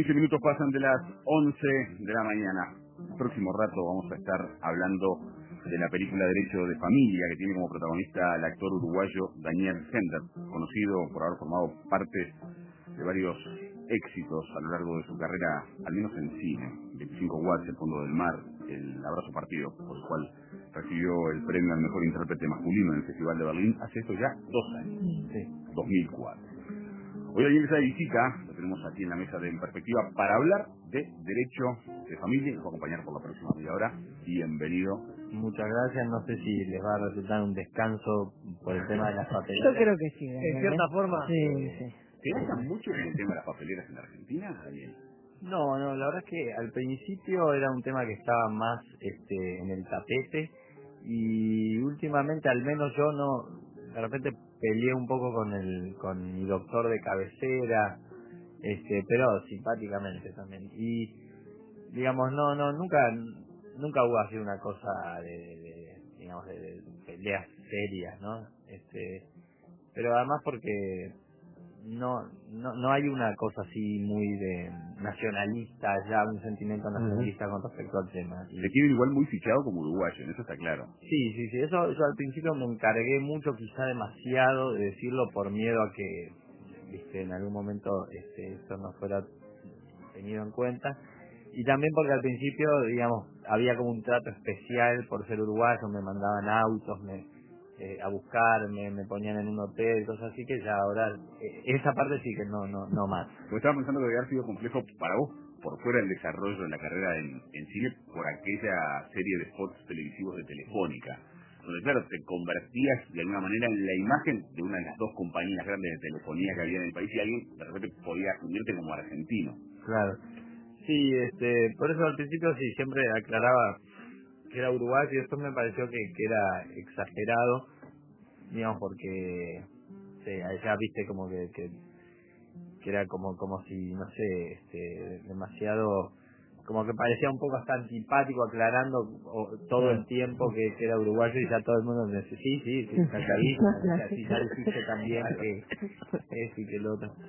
15 minutos pasan de las 11 de la mañana. El próximo rato vamos a estar hablando de la película Derecho de Familia, que tiene como protagonista al actor uruguayo Daniel Hender, conocido por haber formado parte de varios éxitos a lo largo de su carrera, al menos en cine. 25 watts, El fondo del mar, El abrazo partido, por el cual recibió el premio al mejor intérprete masculino en el Festival de Berlín hace esto ya 2 años, sí, 2004. Hoy alguien está de visita, lo tenemos aquí en la mesa de En Perspectiva para hablar de Derecho de Familia, nos va a acompañar por la próxima media hora. Bienvenido. Muchas gracias, no sé si les va a resultar un descanso por el tema de las papeleras. Yo creo que sí. En cierta forma. Sí. ¿Te gastan mucho en el tema de las papeleras en Argentina, Daniel? No, la verdad es que al principio era un tema que estaba más en el tapete y últimamente al menos yo no, de repente peleé un poco con mi doctor de cabecera, pero simpáticamente también. Y digamos, nunca hubo así una cosa de peleas serias, ¿no? Pero además porque no hay una cosa así muy de nacionalista, ya un sentimiento nacionalista con respecto al tema. Se tiene igual muy fichado como uruguayo, en eso está claro. Sí, eso al principio me encargué mucho, quizá demasiado, de decirlo por miedo a que, en algún momento esto no fuera tenido en cuenta. Y también porque al principio, digamos, había como un trato especial por ser uruguayo, me mandaban autos, a buscarme, me ponían en un hotel, cosas así, que ya ahora, esa parte sí que no más. Pues estaba pensando que había sido complejo para vos, por fuera del desarrollo de la carrera en cine, por aquella serie de spots televisivos de Telefónica, donde claro, te convertías de alguna manera en la imagen de una de las dos compañías grandes de telefonía que había en el país y alguien de repente podía asumirte como argentino. Claro. Sí, por eso al principio sí, siempre aclaraba que era uruguayo y esto me pareció que era exagerado, digamos, porque allá viste como que era como si, no sé, demasiado, como que parecía un poco hasta antipático aclarando todo el tiempo que era uruguayo y ya todo el mundo me decía, sí, está ahí, así ya dijiste también que y que el otro.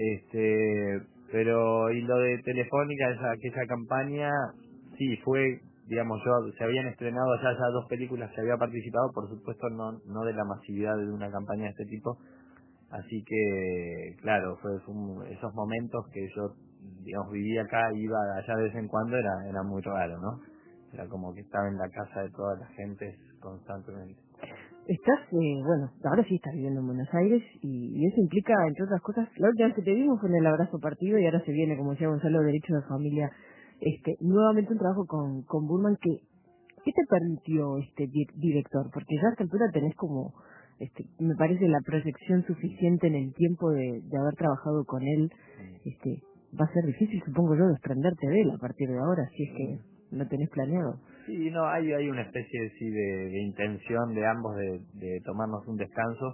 Pero y lo de Telefónica, aquella campaña, sí, fue, digamos, se habían estrenado ya 2 películas que había participado, por supuesto no de la masividad de una campaña de este tipo, así que, claro, esos momentos que yo, digamos, vivía acá, iba allá de vez en cuando, era muy raro, ¿no? Era como que estaba en la casa de toda la gente constantemente. Estás, ahora sí estás viviendo en Buenos Aires y eso implica, entre otras cosas, la última vez que te vimos fue en El abrazo partido y ahora se viene, como decía Gonzalo, Derecho de Familia, nuevamente un trabajo con Burman. ¿Qué te permitió director? Porque ya a esta altura tenés como, me parece, la proyección suficiente en el tiempo de haber trabajado con él. Va a ser difícil, supongo yo, desprenderte de él a partir de ahora, si es que no tenés planeado. Sí, no, hay una especie sí, de intención de ambos de tomarnos un descanso.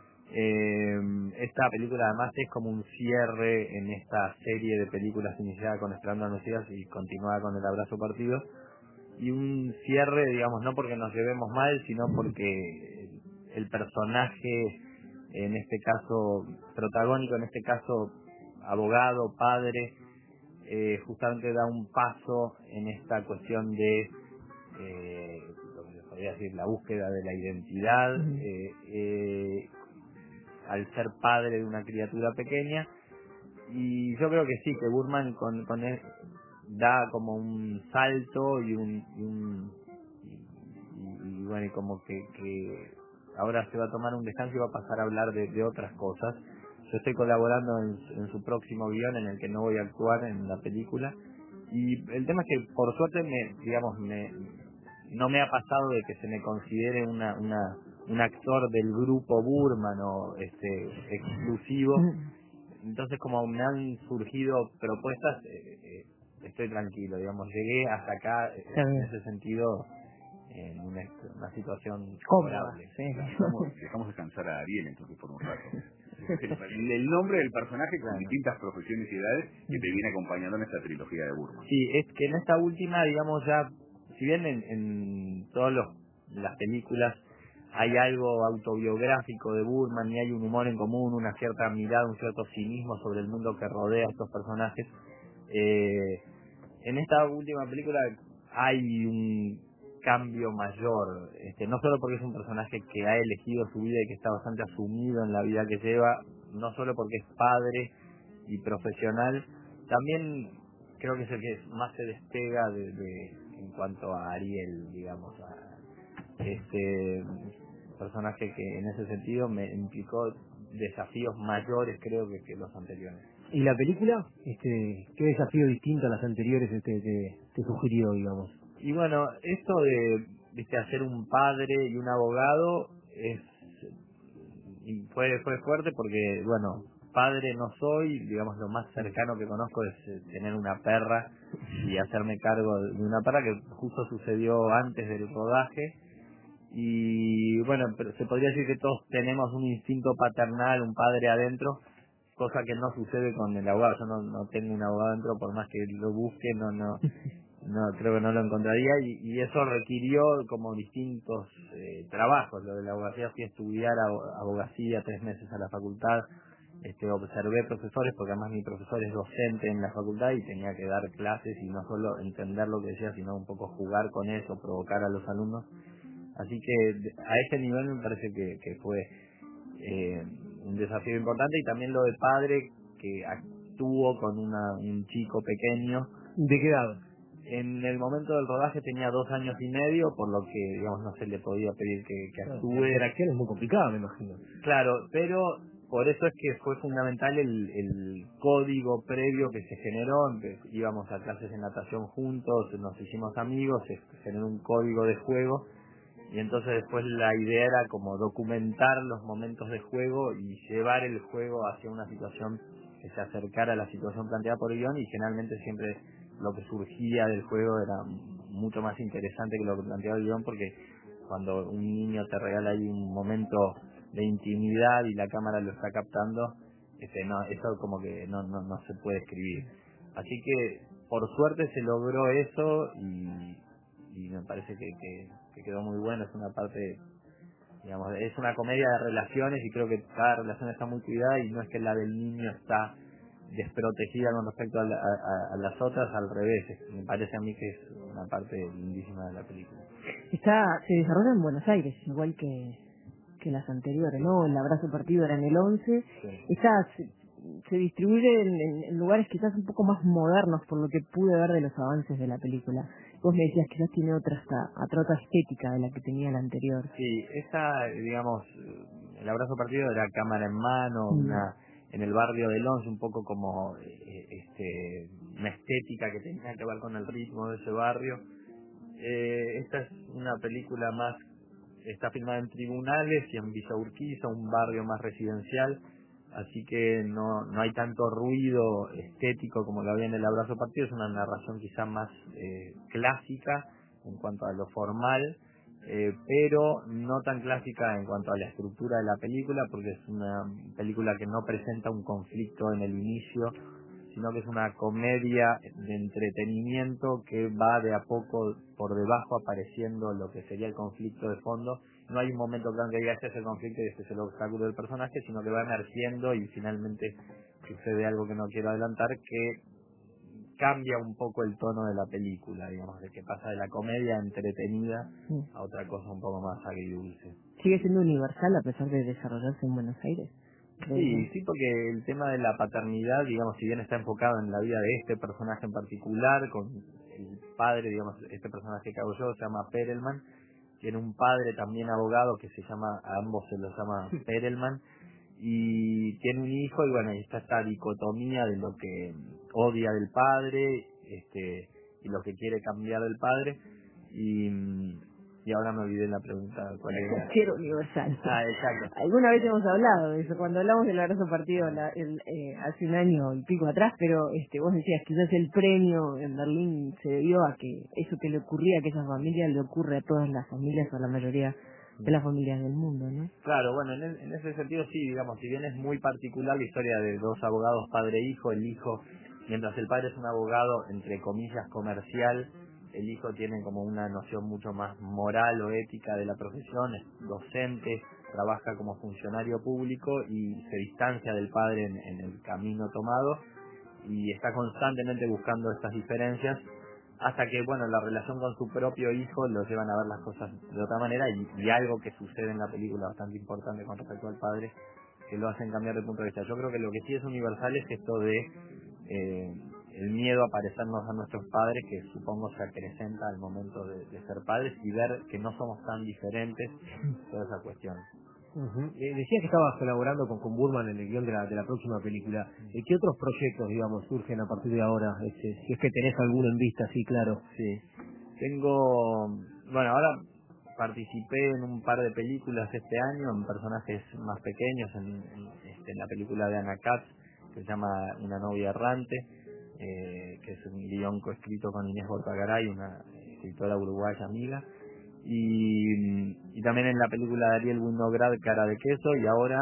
Esta película además es como un cierre en esta serie de películas iniciada con Esperando a los Días y continuada con El abrazo partido. Y un cierre, digamos, no porque nos llevemos mal, sino porque el personaje, en este caso protagónico, en este caso abogado, padre, justamente da un paso en esta cuestión de lo que se podría decir la búsqueda de la identidad, al ser padre de una criatura pequeña. Y yo creo que sí, que Burman con él da como un salto y bueno, y como que ahora se va a tomar un descanso y va a pasar a hablar de otras cosas. Yo estoy colaborando en su próximo guión, en el que no voy a actuar en la película, y el tema es que por suerte no me ha pasado de que se me considere un actor del grupo Burman o exclusivo. Entonces, como me han surgido propuestas, estoy tranquilo, digamos, llegué hasta acá en ese sentido en una situación favorable. Sí. Dejamos descansar a Ariel entonces por un rato. El nombre del personaje con distintas profesiones y edades que te viene acompañando en esta trilogía de Burman. Sí, es que en esta última, digamos, ya, si bien en todas las películas hay algo autobiográfico de Burman y hay un humor en común, una cierta mirada, un cierto cinismo sobre el mundo que rodea a estos personajes, En esta última película hay un cambio mayor, no solo porque es un personaje que ha elegido su vida y que está bastante asumido en la vida que lleva, no solo porque es padre y profesional, también creo que es el que más se despega en cuanto a Ariel, digamos, a este personaje que en ese sentido me implicó desafíos mayores, creo, que los anteriores. ¿Y la película? ¿Qué desafío distinto a las anteriores te sugirió, digamos? Y bueno, esto de hacer un padre y un abogado fue fuerte porque, bueno, padre no soy, digamos, lo más cercano que conozco es tener una perra y hacerme cargo de una perra, que justo sucedió antes del rodaje. Y bueno, pero se podría decir que todos tenemos un instinto paternal, un padre adentro, cosa que no sucede con el abogado. Yo no tengo un abogado adentro, por más que lo busque, no creo que no lo encontraría, y eso requirió como distintos trabajos. Lo de la abogacía, fui a estudiar abogacía 3 meses a la facultad, observé profesores, porque además mi profesor es docente en la facultad y tenía que dar clases y no solo entender lo que decía, sino un poco jugar con eso, provocar a los alumnos. Así que a ese nivel me parece que fue un desafío importante, y también lo de padre, que actuó con un chico pequeño. ¿De qué edad? En el momento del rodaje tenía 2 años y medio, por lo que, digamos, no se le podía pedir que actúe. La interacción es muy complicada, me imagino. Claro, pero por eso es que fue fundamental el código previo que se generó. Íbamos a clases de natación juntos, nos hicimos amigos, se generó un código de juego, y entonces después la idea era como documentar los momentos de juego y llevar el juego hacia una situación que se acercara a la situación planteada por el guión, y generalmente siempre lo que surgía del juego era mucho más interesante que lo que planteaba el guión, porque cuando un niño te regala ahí un momento de intimidad y la cámara lo está captando, eso como que no se puede escribir. Así que por suerte se logró eso, y me parece que quedó muy bueno. Es una parte, digamos, es una comedia de relaciones, y creo que cada relación está muy cuidada, y no es que la del niño está desprotegida con respecto a las otras, al revés. Me parece a mí que es una parte lindísima de la película. Se desarrolla en Buenos Aires, igual que las anteriores, ¿no? El abrazo partido era en el 11. Sí. Se distribuye en lugares quizás un poco más modernos, por lo que pude ver de los avances de la película. Vos me decías que quizás tiene otra estética de la que tenía la anterior. Sí, esa, digamos, el abrazo partido era cámara en mano, en el barrio del 11, un poco como una estética que tenía que ver con el ritmo de ese barrio. Esta es una película más, está filmada en Tribunales y en Villa Urquiza, un barrio más residencial, así que no hay tanto ruido estético como lo había en el abrazo partido. Es una narración quizá más clásica en cuanto a lo formal, pero no tan clásica en cuanto a la estructura de la película, porque es una película que no presenta un conflicto en el inicio, sino que es una comedia de entretenimiento que va de a poco por debajo apareciendo lo que sería el conflicto de fondo. No hay un momento claro que diga este es el conflicto y este es el obstáculo del personaje, sino que va emergiendo y finalmente sucede algo que no quiero adelantar, que cambia un poco el tono de la película, digamos, de que pasa de la comedia entretenida a otra cosa un poco más agridulce. ¿Sigue siendo universal a pesar de desarrollarse en Buenos Aires? Sí, porque el tema de la paternidad, digamos, si bien está enfocado en la vida de este personaje en particular, con el padre, digamos, este personaje que hago yo se llama Perelman, tiene un padre también abogado que se llama, a ambos se los llama Perelman, y tiene un hijo, y bueno, está esta dicotomía de lo que odia del padre, y lo que quiere cambiar del padre, y ahora me olvidé la pregunta, ¿cuál era? Quiero universal. Exacto. Alguna vez hemos hablado de eso, cuando hablamos del abrazo partido hace un año y pico atrás, pero vos decías quizás el premio en Berlín se debió a que eso que le ocurría a aquella familia le ocurre a todas las familias o a la mayoría de las familias del mundo, ¿no? Claro, bueno, en ese sentido sí, digamos, si bien es muy particular la historia de 2 abogados padre e hijo, el hijo, mientras el padre es un abogado entre comillas comercial, el hijo tiene como una noción mucho más moral o ética de la profesión, es docente, trabaja como funcionario público y se distancia del padre en el camino tomado. y está constantemente buscando estas diferencias, hasta que, bueno, la relación con su propio hijo lo llevan a ver las cosas de otra manera, y algo que sucede en la película bastante importante con respecto al padre, que lo hacen cambiar de punto de vista. Yo creo que lo que sí es universal es esto de el miedo a parecernos a nuestros padres, que supongo se acrecenta al momento de ser padres, y ver que no somos tan diferentes, toda esa cuestión. Decías que estabas colaborando con Burman en el guión de la próxima película. ¿Qué otros proyectos, digamos, surgen a partir de ahora? Si es que tenés alguno en vista, sí, claro. Sí. Bueno, ahora participé en un par de películas este año, en personajes más pequeños, en la película de Ana Katz, que se llama Una novia errante, que es un guión coescrito con Inés Bortagaray, una escritora uruguaya amiga, y también en la película de Ariel Winograd, Cara de queso, y ahora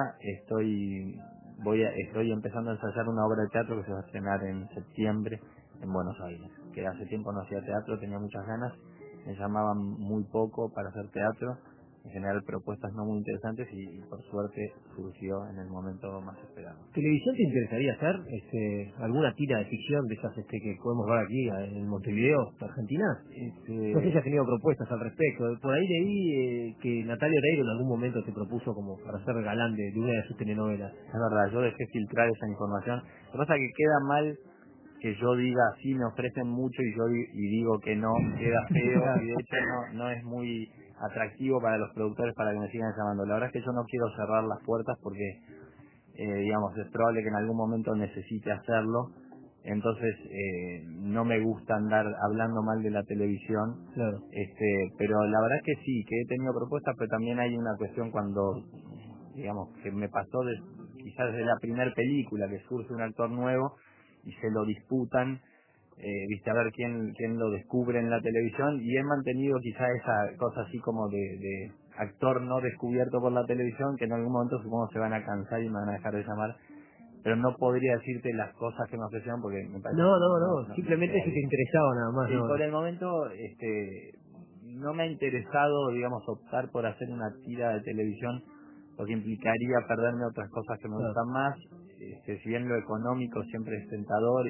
estoy empezando a ensayar una obra de teatro que se va a estrenar en septiembre en Buenos Aires, que hace tiempo no hacía teatro, tenía muchas ganas, me llamaban muy poco para hacer teatro, en general propuestas no muy interesantes, y por suerte surgió en el momento más esperado. ¿Televisión te interesaría hacer? ¿Alguna tira de ficción de esas que podemos ver aquí en Montevideo, Argentina? No sé si has tenido propuestas al respecto. Por ahí leí que Natalia Oreiro en algún momento te propuso como para ser galán de una de sus telenovelas. Es verdad, yo dejé filtrar esa información. Lo que pasa es que queda mal que yo diga sí, me ofrecen mucho, y digo que no, queda feo, y de hecho no es muy atractivo para los productores para que me sigan llamando. La verdad es que yo no quiero cerrar las puertas porque digamos, es probable que en algún momento necesite hacerlo, entonces no me gusta andar hablando mal de la televisión. Claro. Pero la verdad es que sí, que he tenido propuestas, pero también hay una cuestión cuando, digamos, que me pasó quizás desde la primera película, que surge un actor nuevo y se lo disputan, viste, a ver quién lo descubre en la televisión, y he mantenido quizá esa cosa así como de actor no descubierto por la televisión, que en algún momento supongo se van a cansar y me van a dejar de llamar, pero no podría decirte las cosas que me ofrecieron porque me parece no, simplemente no si te interesaba nada más. y por el momento no me ha interesado, digamos, optar por hacer una tira de televisión, porque implicaría perderme otras cosas que me gustan más. Si bien lo económico siempre es tentador,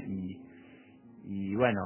y bueno,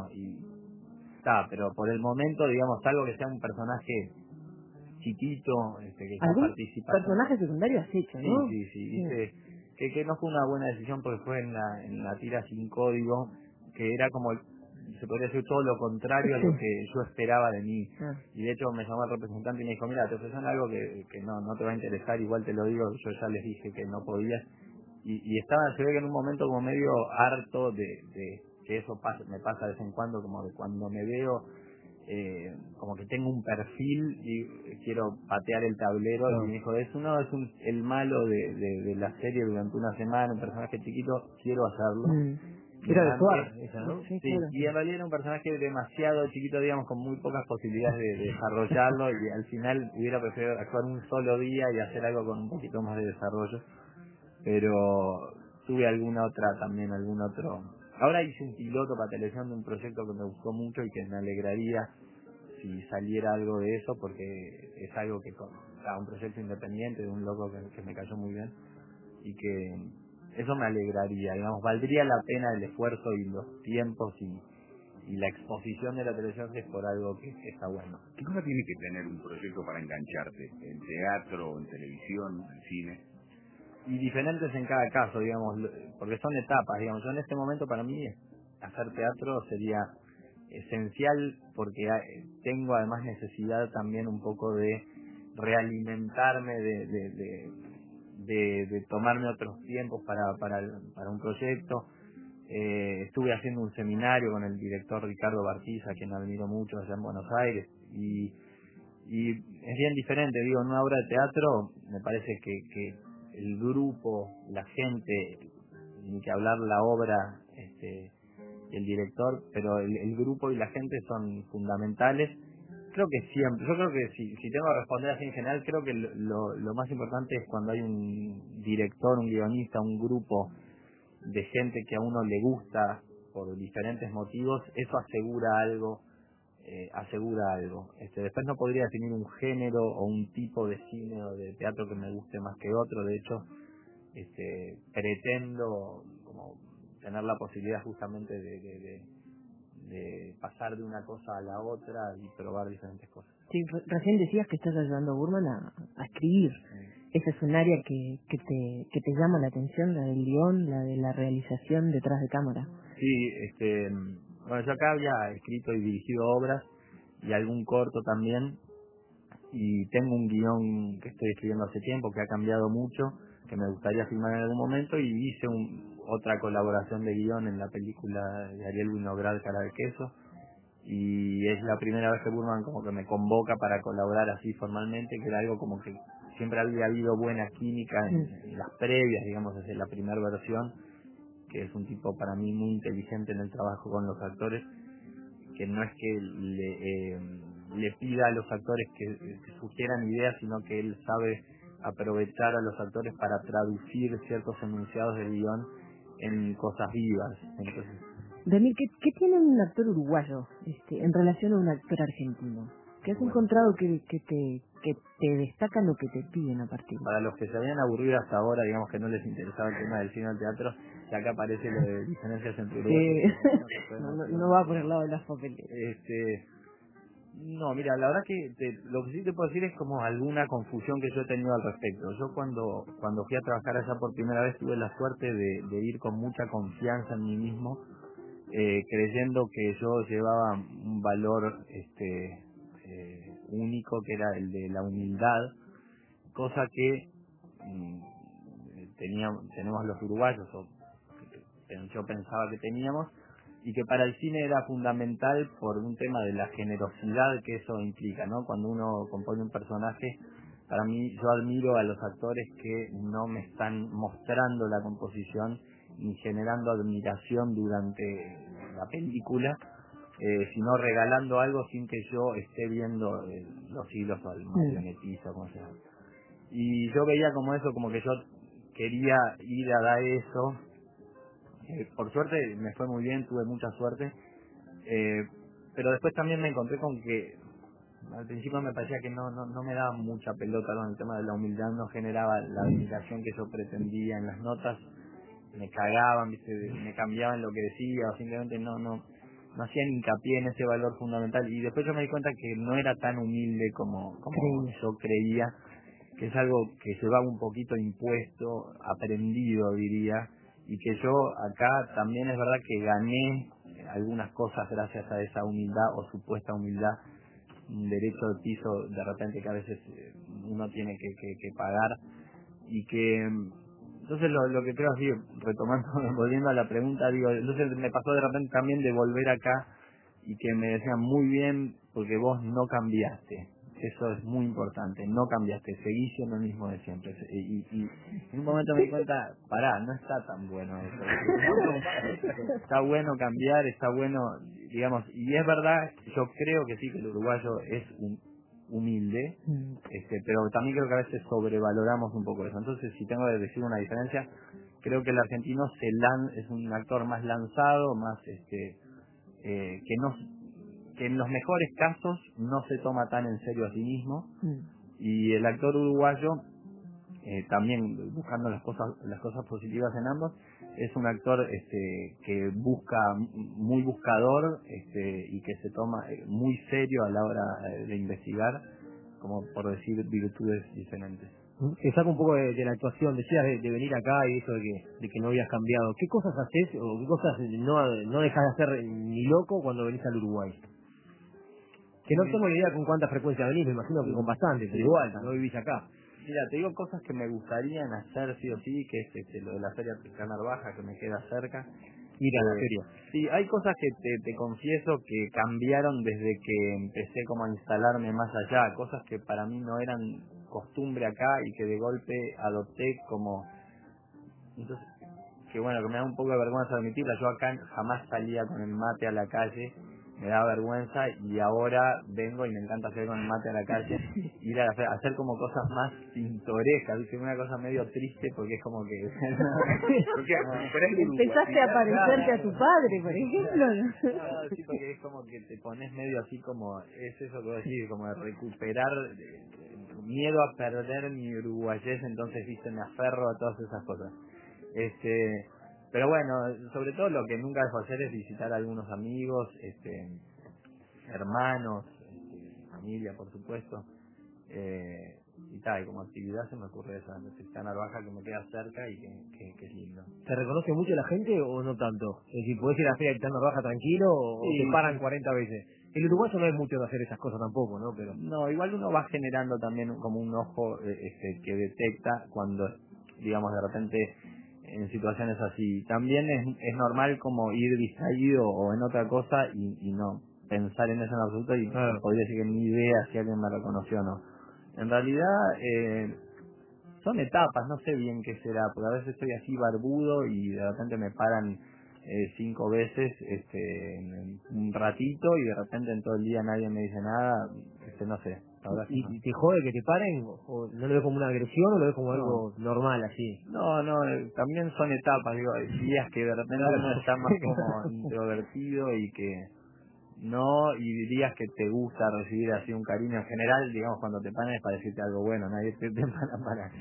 pero por el momento, digamos, algo que sea un personaje chiquito, que ya participa. Personaje secundario has hecho, ¿no? Sí. Que no fue una buena decisión, porque fue en la tira Sin Código, que era como, se podría decir, todo lo contrario a lo que yo esperaba de mí. Y de hecho me llamó el representante y me dijo, mira, te ofrecen algo que no te va a interesar, igual te lo digo, yo ya les dije que no podías. Y se ve que en un momento como medio harto de que eso me pasa de vez en cuando, como de cuando me veo como que tengo un perfil y quiero patear el tablero, y me dijo, es el malo de la serie durante una semana, un personaje chiquito, quiero hacerlo. Era de Suar, esa, ¿no? Sí, Sí, y en realidad era un personaje demasiado chiquito, digamos, con muy pocas posibilidades de desarrollarlo, y al final hubiera preferido actuar un solo día y hacer algo con un poquito más de desarrollo, pero tuve algún otro. Ahora hice un piloto para televisión de un proyecto que me gustó mucho y que me alegraría si saliera algo de eso, porque es algo que un proyecto independiente de un loco que me cayó muy bien, y que eso me alegraría, digamos, valdría la pena el esfuerzo y los tiempos y la exposición de la televisión, que es por algo que está bueno. ¿Qué cosa tiene que tener un proyecto para engancharte? ¿En teatro, en televisión, en cine? Y diferentes en cada caso, digamos, porque son etapas, digamos. Yo en este momento, para mí, hacer teatro sería esencial, porque tengo además necesidad también un poco de realimentarme, de tomarme otros tiempos para un proyecto. Estuve haciendo un seminario con el director Ricardo Bartiza, a quien admiro mucho, allá en Buenos Aires, y es bien diferente, digo, en una obra de teatro me parece que el grupo, la gente, ni que hablar la obra, el director, pero el grupo y la gente son fundamentales. Creo que siempre, yo creo que si tengo que responder así en general, creo que lo más importante es cuando hay un director, un guionista, un grupo de gente que a uno le gusta por diferentes motivos, eso asegura algo. Después no podría definir un género o un tipo de cine o de teatro que me guste más que otro. De hecho, pretendo como tener la posibilidad justamente de pasar de una cosa a la otra y probar diferentes cosas. Sí, recién decías que estás ayudando a Burman a escribir. Esa es un área que te llama la atención, la del guión, la de la realización detrás de cámara. Sí, bueno, yo acá había escrito y dirigido obras y algún corto también, y tengo un guión que estoy escribiendo hace tiempo, que ha cambiado mucho, que me gustaría filmar en algún momento, y hice otra colaboración de guión en la película de Ariel Winograd, Cara de Queso, y es la primera vez que Burman como que me convoca para colaborar así formalmente, que era algo como que siempre había habido buena química en las previas, digamos, desde la primera versión, que es un tipo para mí muy inteligente en el trabajo con los actores, que no es que le pida a los actores que sugieran ideas, sino que él sabe aprovechar a los actores para traducir ciertos enunciados del guión en cosas vivas. Entonces, Daniel, ¿qué tiene un actor uruguayo en relación a un actor argentino? ¿Qué has encontrado que te destaca lo que te piden a partir? Para los que se habían aburrido hasta ahora, digamos que no les interesaba el tema del cine o el teatro, ya acá aparece lo de diferencias entre uruguayos. No va por el lado de las papeles. No, mira, la verdad que lo que sí te puedo decir es como alguna confusión que yo he tenido al respecto. Yo cuando fui a trabajar allá por primera vez tuve la suerte de ir con mucha confianza en mí mismo, creyendo que yo llevaba un valor único, que era el de la humildad, cosa que tenemos los uruguayos, o que yo pensaba que teníamos, y que para el cine era fundamental por un tema de la generosidad que eso implica, ¿no? Cuando uno compone un personaje, para mí, yo admiro a los actores que no me están mostrando la composición ni generando admiración durante la película, sino regalando algo sin que yo esté viendo los hilos o el marionetizo, como sea. Y yo veía como eso, como que yo quería ir a dar eso. Por suerte me fue muy bien, tuve mucha suerte, pero después también me encontré con que al principio me parecía que no me daba mucha pelota con el tema de la humildad, no generaba la admiración que yo pretendía en las notas, me cagaban, ¿viste? Me cambiaban lo que decía, o simplemente no hacían hincapié en ese valor fundamental, y después yo me di cuenta que no era tan humilde como yo creía, que es algo que llevaba un poquito impuesto, aprendido diría, y que yo acá también es verdad que gané algunas cosas gracias a esa humildad o supuesta humildad, un derecho de piso de repente que a veces uno tiene que pagar, y que entonces lo que creo así, retomando, volviendo a la pregunta, digo, entonces me pasó de repente también de volver acá y que me decían muy bien porque vos no cambiaste. Eso es muy importante, no cambiaste, seguís siendo el mismo de siempre. Y en un momento me di cuenta, pará, no está tan bueno eso. Está bueno cambiar, está bueno, digamos, y es verdad, yo creo que sí, que el uruguayo es humilde, pero también creo que a veces sobrevaloramos un poco eso. Entonces, si tengo que decir una diferencia, creo que el argentino es un actor más lanzado, más que en los mejores casos no se toma tan en serio a sí mismo, y el actor uruguayo, también buscando las cosas positivas en ambos, es un actor que busca, muy buscador, y que se toma muy serio a la hora de investigar, como por decir virtudes diferentes. Te saco un poco de la actuación, decías de venir acá y eso de que no habías cambiado. ¿Qué cosas haces o qué cosas no dejas de hacer ni loco cuando venís al Uruguay? Que no tengo ni idea con cuánta frecuencia venís, me imagino que con bastante, pero igual, no vivís acá. Mira, te digo cosas que me gustarían hacer sí o sí, que es lo de la Feria Africana Baja, que me queda cerca. Ir a la feria. Sí, hay cosas que te confieso que cambiaron desde que empecé como a instalarme más allá, cosas que para mí no eran costumbre acá y que de golpe adopté como... Entonces, que bueno, que me da un poco de vergüenza admitirla, yo acá jamás salía con el mate a la calle, me da vergüenza, y ahora vengo y me encanta hacer con el mate a la calle, ir a hacer como cosas más pintorescas, ¿viste? Una cosa medio triste porque es como que... porque, empezaste a parecerte a tu padre, por ejemplo. No, sí, porque es como que te pones medio así como, es eso que voy a decir, como de recuperar miedo a perder mi uruguayés, entonces viste, me aferro a todas esas cosas. Pero bueno, sobre todo lo que nunca dejo hacer es visitar a algunos amigos, hermanos, familia, por supuesto. Y tal, y como actividad se me ocurre esa, esta Narvaja que me queda cerca y que es lindo. ¿Se reconoce mucho la gente o no tanto? Es decir, ¿podés ir a la feria de Narvaja tranquilo o Sí, te paran 40 veces? El uruguayo no es mucho de hacer esas cosas tampoco, ¿no? Pero no, igual uno va generando también como un ojo que detecta cuando, digamos, de repente en situaciones así. También es normal como ir distraído o en otra cosa y no pensar en eso en absoluto y claro, podría decir que ni idea si alguien me reconoció o no. En realidad son etapas, no sé bien qué será, porque a veces estoy así barbudo y de repente me paran 5 veces en un ratito y de repente en todo el día nadie me dice nada, no sé. La verdad que no. ¿y te jode que te paren o no lo ves como una agresión o lo ves como algo normal así? No, también son etapas, digo, hay días que de repente uno está más como introvertido y que no, y dirías que te gusta recibir así un cariño en general, digamos, cuando te paran es para decirte algo bueno, nadie te para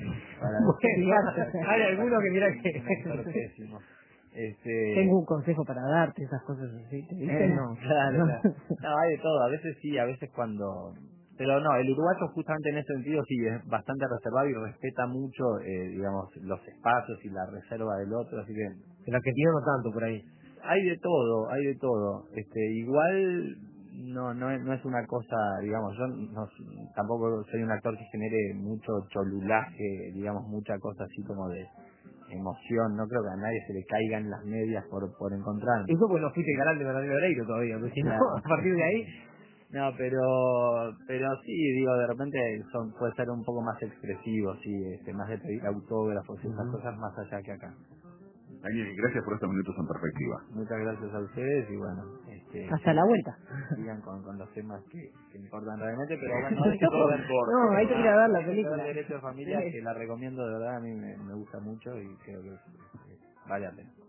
Bueno, hay algunos que mira que... pésimo. Tengo un consejo para darte, esas cosas así, ¿te dicen? No, claro. No, hay de todo, a veces sí, a veces cuando... Pero no, el uruguayo justamente en ese sentido sí es bastante reservado y respeta mucho, digamos, los espacios y la reserva del otro, así que... El argentino no tanto por ahí. Hay de todo, hay de todo. Igual no es una cosa, digamos, yo tampoco soy un actor que genere mucho cholulaje, digamos, mucha cosa así como de emoción, no creo que a nadie se le caigan las medias por encontrarme. Eso pues no fuiste el canal de Bernardino Oreiro todavía, porque si no, Claro. a partir de ahí... No, pero sí, digo, de repente puede ser un poco más expresivo, sí, más de pedir autógrafos y esas cosas más allá que acá. Daniel, gracias por estos minutos en perspectiva. Muchas gracias a ustedes y bueno, Hasta la vuelta. sigan con los temas que importan realmente, pero bueno, hay que ver No, hay que ir a ver la hay que ver película. Derecho de Familia, que la recomiendo de verdad, a mí me gusta mucho y creo que vale la pena.